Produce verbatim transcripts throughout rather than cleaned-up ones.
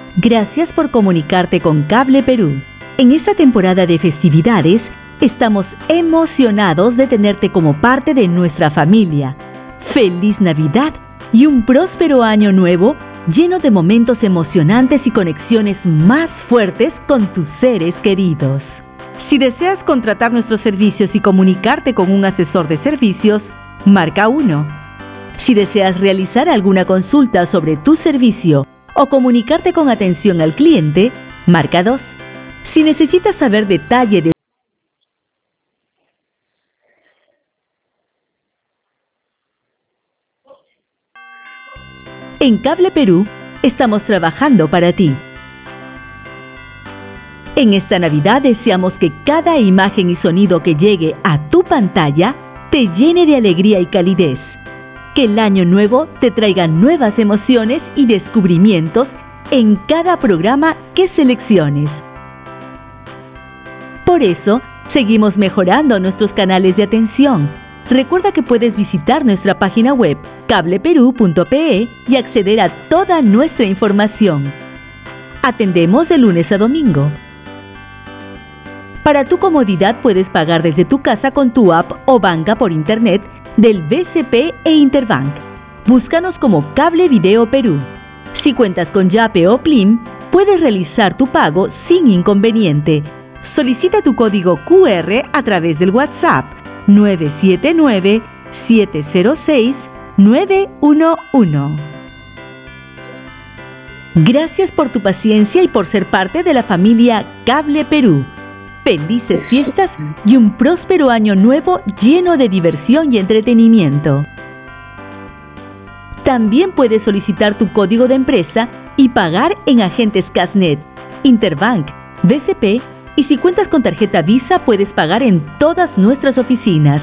Gracias por comunicarte con Cable Perú. En esta temporada de festividades, estamos emocionados de tenerte como parte de nuestra familia. ¡Feliz Navidad y un próspero año nuevo lleno de momentos emocionantes y conexiones más fuertes con tus seres queridos! Si deseas contratar nuestros servicios y comunicarte con un asesor de servicios, marca uno. Si deseas realizar alguna consulta sobre tu servicio o comunicarte con atención al cliente, marca dos. Si necesitas saber detalle de En Cable Perú, estamos trabajando para ti. En esta Navidad deseamos que cada imagen y sonido que llegue a tu pantalla te llene de alegría y calidez. Que el año nuevo te traiga nuevas emociones y descubrimientos en cada programa que selecciones. Por eso, seguimos mejorando nuestros canales de atención. Recuerda que puedes visitar nuestra página web cable perú punto pe y acceder a toda nuestra información. Atendemos de lunes a domingo. Para tu comodidad puedes pagar desde tu casa con tu app o banca por internet del B C P e Interbank. Búscanos como Cable Video Perú. Si cuentas con Yape o Plim, puedes realizar tu pago sin inconveniente. Solicita tu código Q R a través del WhatsApp nueve siete nueve, siete cero seis, nueve uno uno. Gracias por tu paciencia y por ser parte de la familia Cable Perú. Felices fiestas y un próspero año nuevo lleno de diversión y entretenimiento. También puedes solicitar tu código de empresa y pagar en agentes Casnet, Interbank, B C P y si cuentas con tarjeta Visa puedes pagar en todas nuestras oficinas.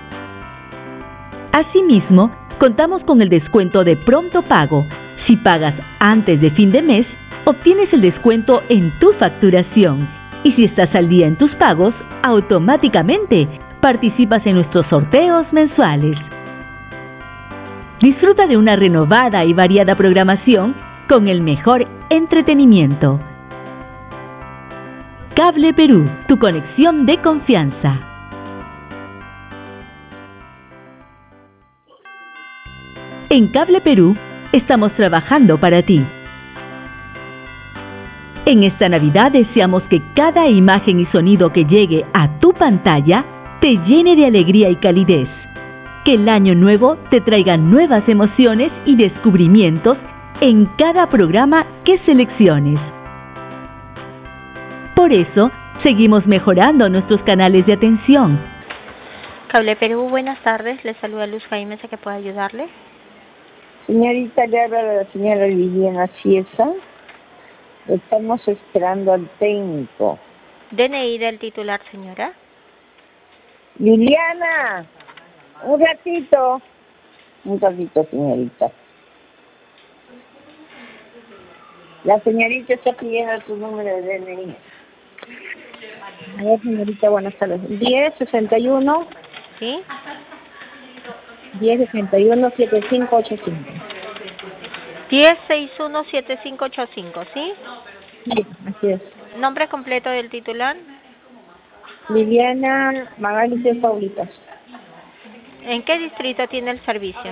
Asimismo, contamos con el descuento de pronto pago. Si pagas antes de fin de mes, obtienes el descuento en tu facturación. Y si estás al día en tus pagos, automáticamente participas en nuestros sorteos mensuales. Disfruta de una renovada y variada programación con el mejor entretenimiento. Cable Perú, tu conexión de confianza. En Cable Perú, estamos trabajando para ti. En esta Navidad deseamos que cada imagen y sonido que llegue a tu pantalla te llene de alegría y calidez. Que el año nuevo te traiga nuevas emociones y descubrimientos en cada programa que selecciones. Por eso, seguimos mejorando nuestros canales de atención. Cable Perú, buenas tardes. Le saluda Luz Jaime, ¿sé que puedo ayudarle? Señorita, le habla la señora Liliana Ciesa. Estamos esperando al técnico. D N I del titular, señora. Liliana, un ratito. Un ratito, señorita. La señorita está pidiendo su número de D N I. A ver, señorita, buenas tardes. diez sesenta y uno. ¿Sí? diez sesenta y uno, setenta y cinco ochenta y cinco. diez sesenta y uno, setenta y cinco ochenta y cinco, ¿sí? Sí, así es. ¿Nombre completo del titular? Liliana Magali de Paulitas. ¿En qué distrito tiene el servicio?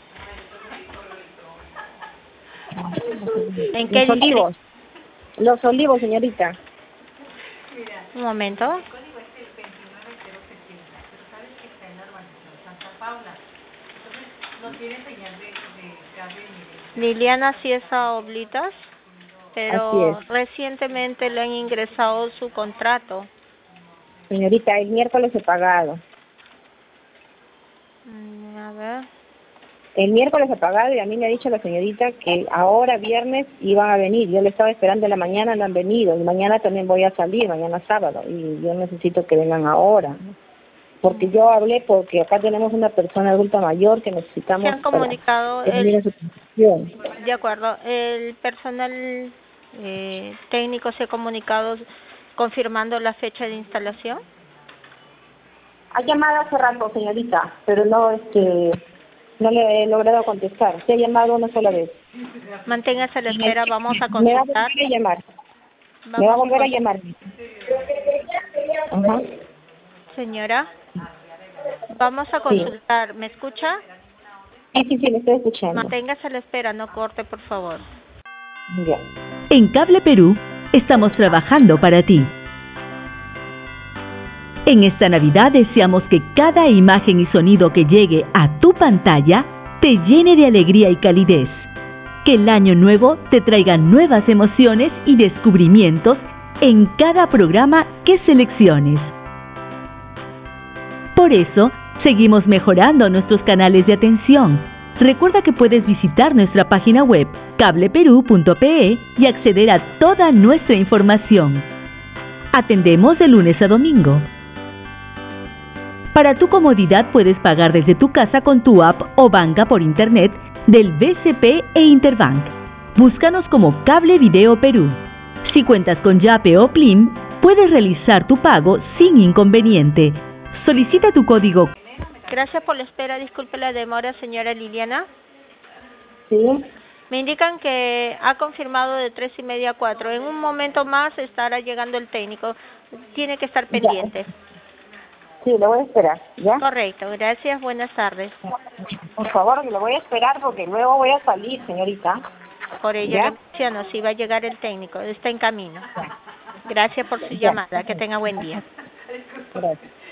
¿En qué Los distrito? Olivos. Los Olivos, señorita. Un momento. Liliana Ciesa Oblitas, pero recientemente le han ingresado su contrato. Señorita, el miércoles he pagado. Mm, a ver. El miércoles he pagado y a mí me ha dicho la señorita que ahora viernes iban a venir. Yo le estaba esperando en la mañana, no han venido. Y mañana también voy a salir, mañana sábado. Y yo necesito que vengan ahora, ¿no? Porque yo hablé porque acá tenemos una persona adulta mayor que necesitamos. Se han comunicado para el, su pensión. de acuerdo, el personal eh, técnico se ha comunicado confirmando la fecha de instalación. Ha llamado hace rato, señorita, pero no, este, No le he logrado contestar. Se ha llamado una sola vez. Manténgase a la espera, vamos a Me va a consultar. volver a llamar. Vamos Me va a volver a con- llamar. Ajá. Señora, vamos a Sí. consultar. ¿Me escucha? Sí, sí, sí, le estoy escuchando. Manténgase a la espera, no corte, por favor. Ya. En Cable Perú estamos trabajando para ti. En esta Navidad deseamos que cada imagen y sonido que llegue a tu pantalla te llene de alegría y calidez. Que el año nuevo te traiga nuevas emociones y descubrimientos en cada programa que selecciones. Por eso, seguimos mejorando nuestros canales de atención. Recuerda que puedes visitar nuestra página web cable perú punto pe y acceder a toda nuestra información. Atendemos de lunes a domingo. Para tu comodidad puedes pagar desde tu casa con tu app o banca por internet del B C P e Interbank. Búscanos como Cable Video Perú. Si cuentas con Yape o Plim, puedes realizar tu pago sin inconveniente. Solicita tu código. Gracias por la espera, disculpe la demora, señora Liliana. Sí. Me indican que ha confirmado de tres y media a cuatro. En un momento más estará llegando el técnico. Tiene que estar pendiente. Sí, lo voy a esperar. ¿Ya? Correcto, gracias, buenas tardes. Por favor, lo voy a esperar porque luego voy a salir, señorita. Por ello ¿Ya? le menciono, si va a llegar el técnico, está en camino. Gracias por su Ya. llamada, que tenga buen día. Gracias.